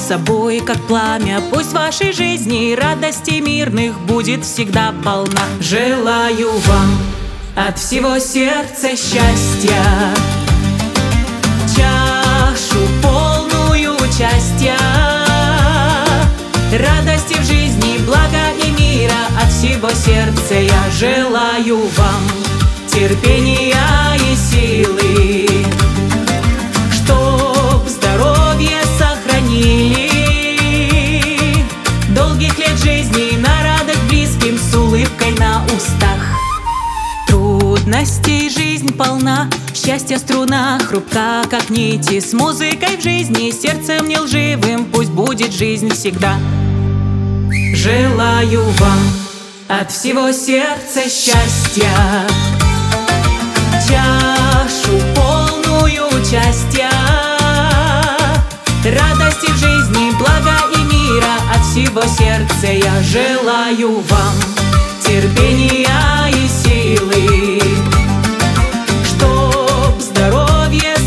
собой, как пламя. Пусть в вашей жизни радостей мирных будет всегда полна. Желаю вам от всего сердца счастья, чашу полную участия, радости в жизни, блага и мира. От всего сердца я желаю вам терпения и силы, чтоб здоровье сохранили, долгих лет жизни на радость близким с улыбкой на устах. Трудностей жизнь полна, счастья струна хрупка, как нити. С музыкой в жизни, сердцем не лживым пусть будет жизнь всегда. Желаю вам от всего сердца счастья, чашу полную участия, радости в жизни, блага и мира. От всего сердца я желаю вам терпения и силы, чтоб здоровье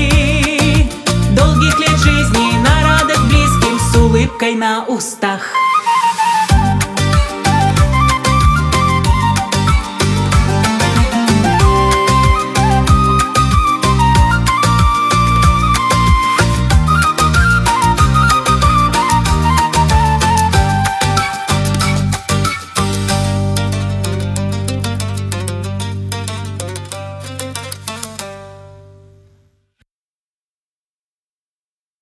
сохранили, долгих лет жизни на радость близким с улыбкой на устах.